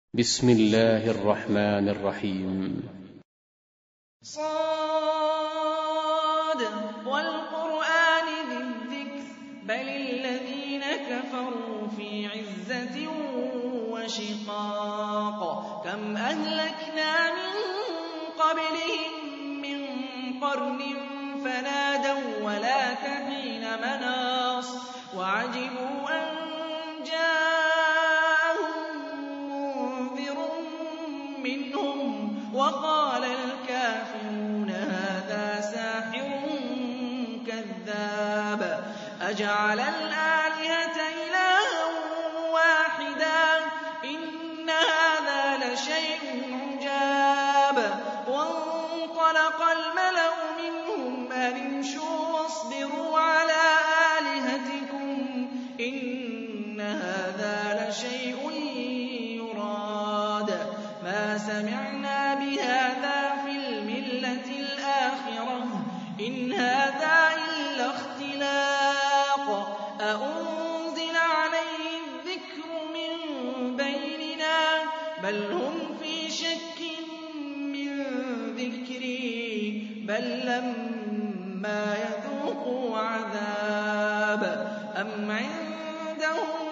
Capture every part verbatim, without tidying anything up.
بسم الله الرحمن الرحيم. صاد والقرآن ذي الذكر بل الذين كفروا في عزة وشقاق كم أهلكنا من قبلهم من قرن فنادوا ولا تحين مناص وعجبوا أن جاءهم منذر منهم وقال الكافرون هذا ساحر كذاب أجعل الآلهة إلها واحدا إن هذا لشيء عجاب وانطلق الملأ منهم أن امشوا واصبروا على آلهتكم إن هذا لشيء يراد ما سمعنا بهذا في الملة الآخرة إن هذا إلا اختلاق أأنزل عليه الذكر من بيننا بل هم في شك من ذكري بل لما يذوقوا عذاب أم عندهم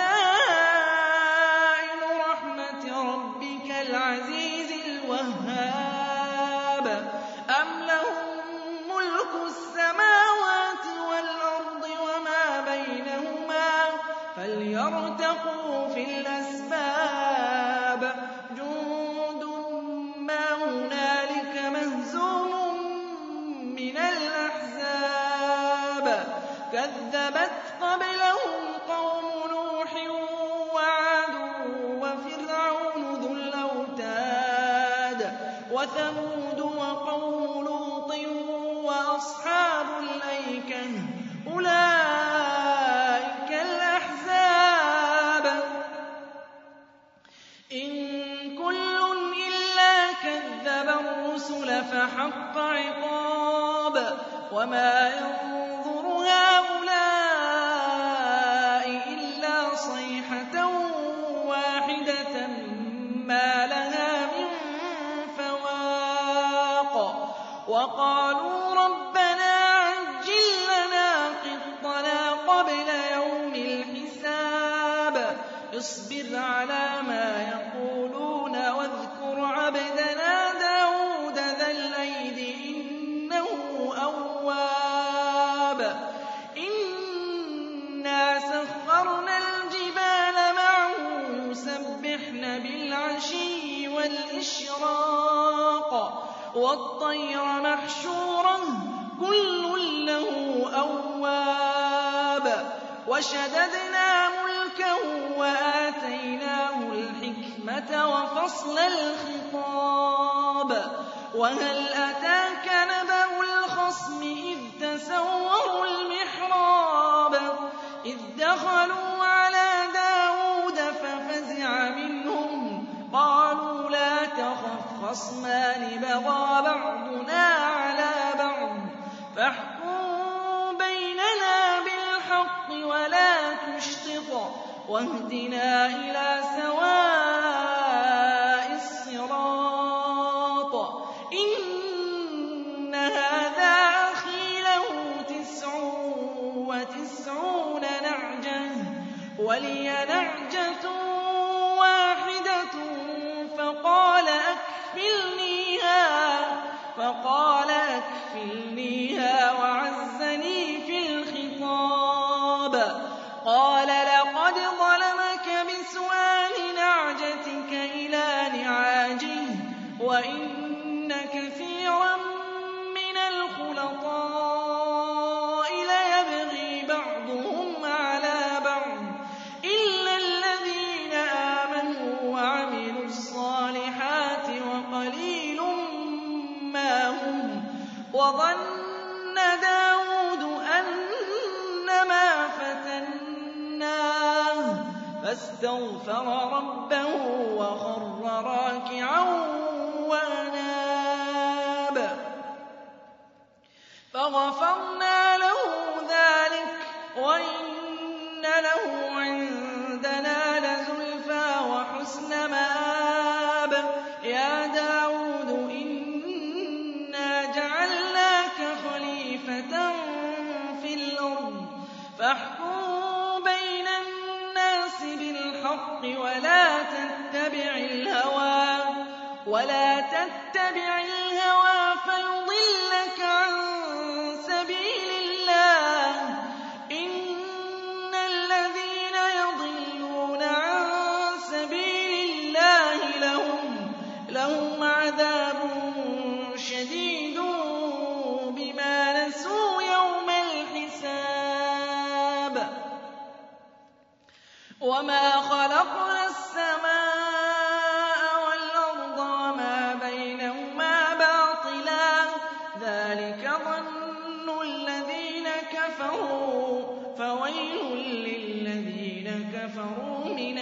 خزائن رحمة ربك العزيز الوهاب أم لهم ملك السماوات والأرض وما بينهما فليرتقوا في الأسباب جند ما هنالك مهزوم من الأحزاب كذبت قبلهم قوم نوح وعاد وفرعون ذو الأوتاد وثمود وقوم لوط وأصحاب الأيكة أولئك الأحزاب إن كل إلا كذب الرسل فحق عقاب وما ينظر هؤلاء إلا صيحة واحدة ما لها من فواق وقالوا ربنا عجل لنا قطنا قبل يوم الحساب اصبر على ما يقولون واذكر عبدنا داود ذا الأيد إنه أواب إنا سخرنا الجبال معه يسبحن بالعشي والإشراق والطير محشورا كل له أواب وشددنا ملكه وآتيناه الحكمة وفصل الخطاب وهل أتاك نبأ الخصم إذ تسوروا المحراب إذ دخلوا على داود ففزع منهم قالوا لا تخف خصمان بغى بعضنا على بعض فاحكم بيننا بالحق ولا تشطط واهدنا إلى سواء الصراط إن هذا أخي له تسع وتسعون نعجة ولي نعجة واحدة فقال أكفلنيها فقال أكفلنيها وعزني في الخطاب قال لقد ظلمك بسؤال نعجتك إلى نعاجه وإن كثيرا من الخلطاء ليبغي بعضهم على بعض إلا الذين آمنوا وعملوا الصالحات وقليل ما هم وظن داود أنما فتناه فاستغفر ربه وخر راكعا وأناب فغفرنا له ذلك وإن له عندنا لزلفى وحسن مآب ولا تتبع الهوى ولا تتبع الهوى فيضلك عن سبيل الله إن الذين يضلون عن سبيل الله لهم لهم عذاب شديد بما نسوا يوم الحساب وما خلقنا السماء والأرض وما بينهما باطلا ذلك ظن الذين كفروا فويل للذين كفروا من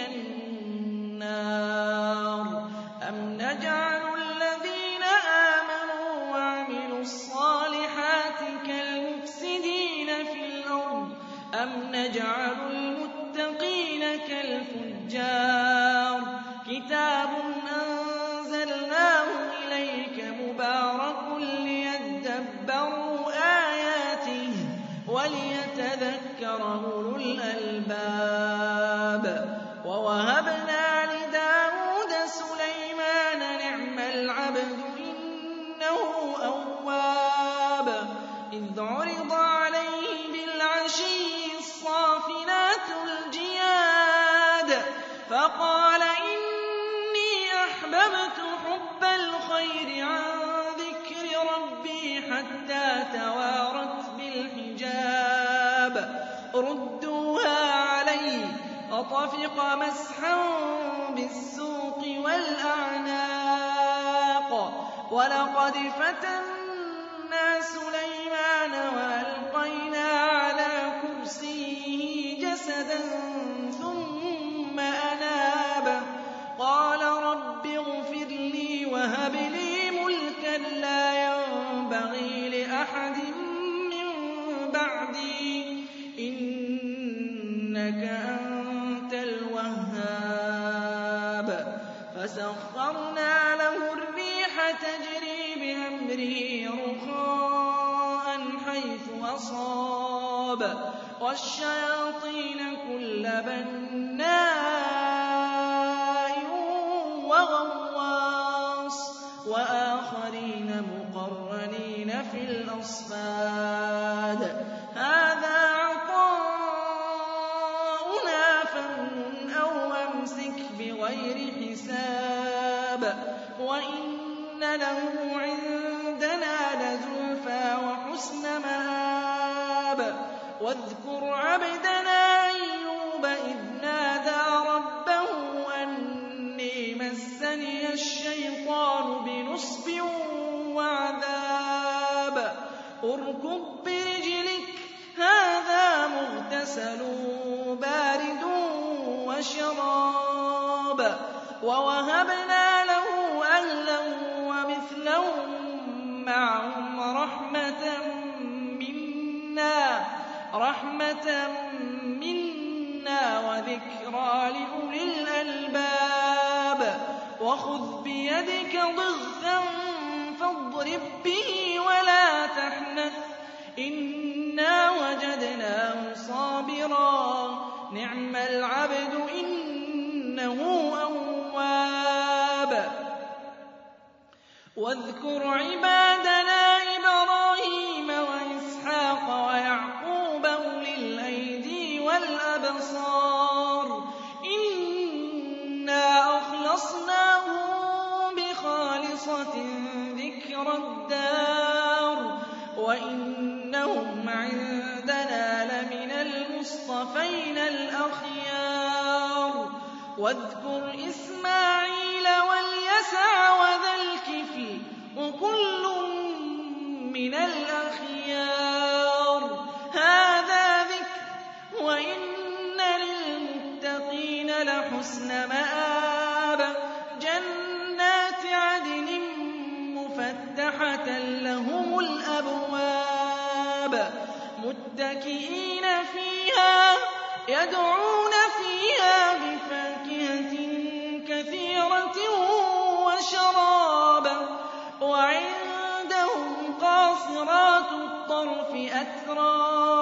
النار أم نجعل الذين آمنوا وعملوا الصالحات كالمفسدين في الأرض أم نجعل المتقين كالفجار كتاب أنزلناه إليك مبارك ليدبروا آياته وليتذكر أولو الألباب ووهبنا لداود سليمان نعم العبد إنه أواب إذ عرض عليه بالعشي الصافنات الجياد فقال إني أحببت حب الخير عن ذكر ربي حتى توارت بالحجاب ردوها علي فطفق مسحا بالسوق والأعناق ولقد فتنا سليمان وألقينا على كرسيه جسدا ثم أناب قال رب اغفر لي وهب لي ملكا لا ينبغي لأحد من بعدي إنك أنت الوهاب فسخرنا له الريح تجري بأمره رخاء حيث أصاب والشياطين كل بناء وغواص وآخرين مقرنين في الأصفاد هذا عطاؤنا فامنن أو أمسك بغير حساب وإن له عندنا لزلفى وحسن مآب واذكر عبدنا أيوب إذ نادى ربه أني مسني الشيطان بنصب وعذاب اركض برجلك هذا مغتسل بارد وشراب ووهبنا له أهلا ومثلهم معهم رحمة منا رحمة منا وذكرى لأولي الألباب وخذ بيدك ضغثا فاضرب به ولا تحنث إنا وجدناه صابرا نعم العبد إنه أواب واذكر عبادنا إبراهيم وإسحاق ويعقوب أولي الأيدي والأبصار إنا أخلصناهم بخالصة ذكر الدار وإنهم عندنا لمن المصطفين الأخيار واذكر إسماعيل واليسع وذا الكفل وكل من الأخيار هذا ذكر وإن للمتقين لحسن مآب جنات عدن مفتحة لهم الأبواب متكئين فيها يدعون فيها بفاكهة كثيرة وشراب وعندهم قاصرات الطرف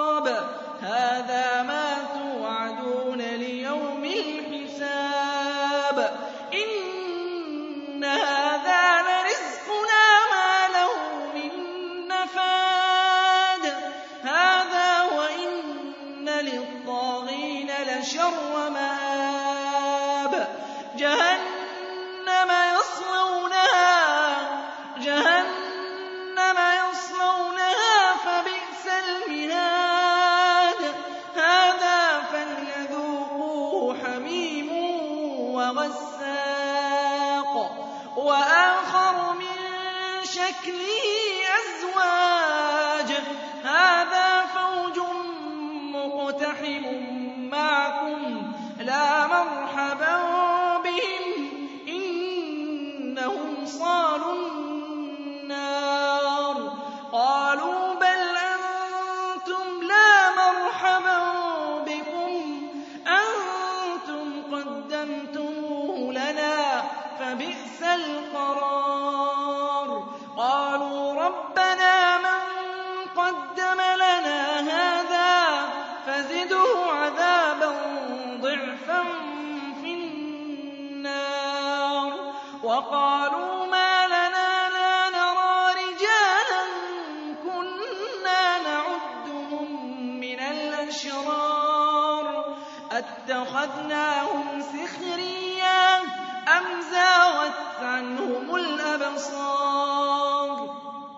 أتراب هذا ما توعدون ليوم الحساب الْحِسَابِ إِنَّ هَٰذَا لَرِزْقُنَا مَا لَهُ مِن نَّفَادٍ هَٰذَا وَإِنَّ لِلطَّاغِينَ لَشَرَّ مَآبٍ جَهَنَّمَ يَصْلَوْنَهَا جَهَنَّمَ يَصْلَوْنَهَا فَبِئْسَ الْمِهَادُ هَٰذَا فَلْيَذُوقُوهُ حَمِيمٌ وَغَسَّاقٌ وَآخَرُ مِن شَكْلِهِ أَزْوَاجٌ هَٰذَا فَوْجٌ مُّقْتَحِمٌ مَّعَكُمْ لَا مَرْحَبًا بِهِمْ إِنَّهُمْ صَالُو النَّارِ قَالُوا بَلْ أَنتُمْ لَا مَرْحَبًا بِكُمْ أَنتُمْ قَدَّمْتُمُوهُ لَنَا فَبِئْسَ الْقَرَارُ قَالُوا رَبَّنَا مَن قَدَّمَ لَنَا هَٰذَا فَزِدْهُ عَذَابًا ضِعْفًا فِي النَّارِ وَقَالُوا مَا لَنَا لَا نَرَىٰ رِجَالًا كُنَّا نَعُدُّهُم مِّنَ الْأَشْرَارِ أَتَّخَذْنَاهُمْ سِخْرِيًّا أَمْ زَاغَتْ عَنْهُمُ الْأَبْصَارُ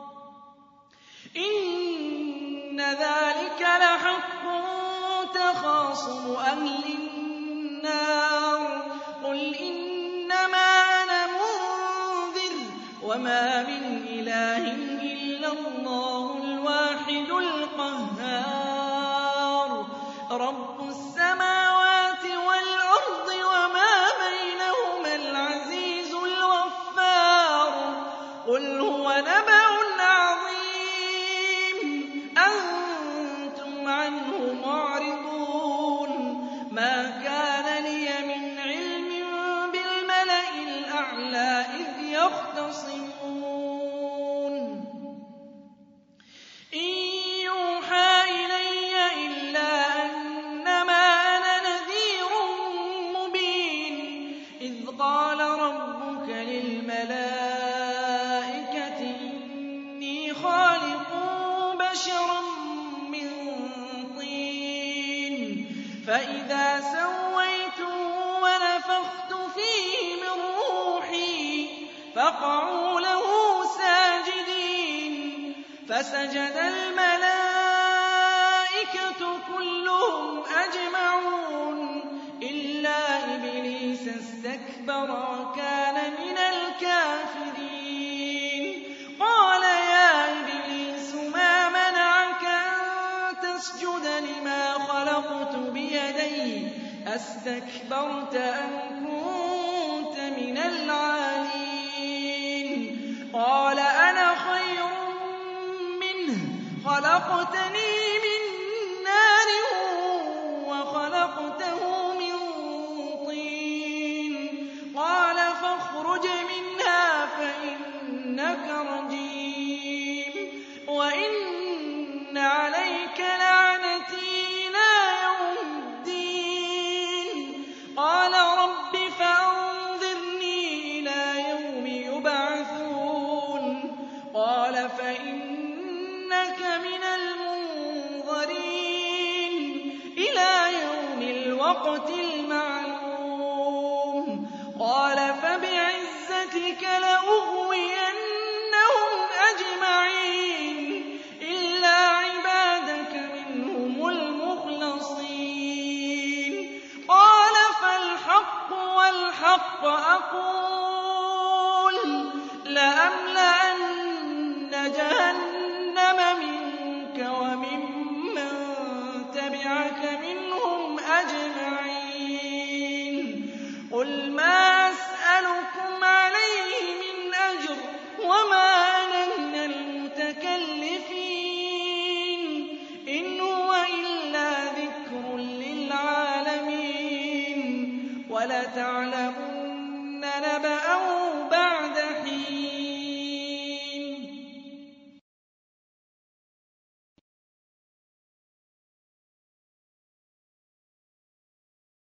إِنَّ ذَٰلِكَ لَحَقٌّ تَخَاصُمُ أَهْلِ النَّارِ قُلْ إِنَّمَا أَنَا مُنذِرٌ وَمَا مِنْ إِلَٰهٍ إِلَّا اللَّهُ الْوَاحِدُ الْقَهَّارُ رَبُّ السَّمَاوَاتِ وَالْأَرْضِ وَمَا بَيْنَهُمَا الْعَزِيزُ الْغَفَّارُ قُلْ هُوَ نَبَأٌ عَظِيمٌ أَنتُمْ عَنْهُ مُعْرِضُونَ مَا كَانَ لِيَ مِنْ عِلْمٍ بِالْمَلَإِ الْأَعْلَىٰ إِذْ يَخْتَصِمُونَ إِن يُوحَىٰ إِلَيَّ إِلَّا أَنَّمَا أَنَا نَذِيرٌ مُّبِينٌ إِذْ قَالَ رَبُّكَ لِلْمَلَائِكَةِ إِنِّي خَالِقٌ بَشَرًا مِّن طِينٍ فَإِذَا سَوَّيْتُهُ وَنَفَخْتُ فِيهِ مِن رُّوحِي فَقَعُوا لَهُ سَاجِدِينَ فَسَجَدَ الْمَلَائِكَةُ كُلُّهُمْ أَجْمَعُونَ إِلَّا إِبْلِيسَ اسْتَكْبَرَ وَكَانَ مِنَ الْكَافِرِينَ قَالَ يَا إِبْلِيسُ مَا مَنَعَكَ أَن تَسْجُدَ لِمَا خَلَقْتُ بِيَدَيَّ أَسْتَكْبَرْتَ أَمْ كُنتَ مِنَ الْعَالِينَ قَالَ أَنَا خَيْرٌ مِّنْهُ خَلَقْتَنِي مِن نَّارٍ وَخَلَقْتَهُ مِن طِينٍ قَالَ فَاخْرُجْ مِنْهَا فَإِنَّكَ رَجِيمٌ وَإِنَّ عَلَيْكَ لَعْنَتِي إِلَىٰ يَوْمِ الدِّينِ قَالَ رَبِّ فَأَنظِرْنِي إِلَىٰ يَوْمِ يُبْعَثُونَ قَالَ فَإِنَّكَ مِنَ الْمُنظَرِينَ إِلَىٰ يَوْمِ الْوَقْتِ الْمَعْلُومِ قَالَ فَبِعِزَّتِكَ لَأُغْوِيَنَّهُمْ أَجْمَعِينَ إِلَّا عِبَادَكَ مِنْهُمُ الْمُخْلَصِينَ قَالَ فَالْحَقُّ وَالْحَقَّ أَقُولُ لَأَمْلَأَنَّ جَهَنَّمَ مِنكَ وَمِمَّن تَبِعَكَ مِنْهُمْ أَجْمَعِينَ قُلْ مَا أَسْأَلُكُمْ عَلَيْهِ مِنْ أَجْرٍ وَمَا أَنَا مِنَ الْمُتَكَلِّفِينَ إِنْ هُوَ إِلَّا ذِكْرٌ لِّلْعَالَمِينَ وَلَتَعْلَمُنَّ نَبَأَهُ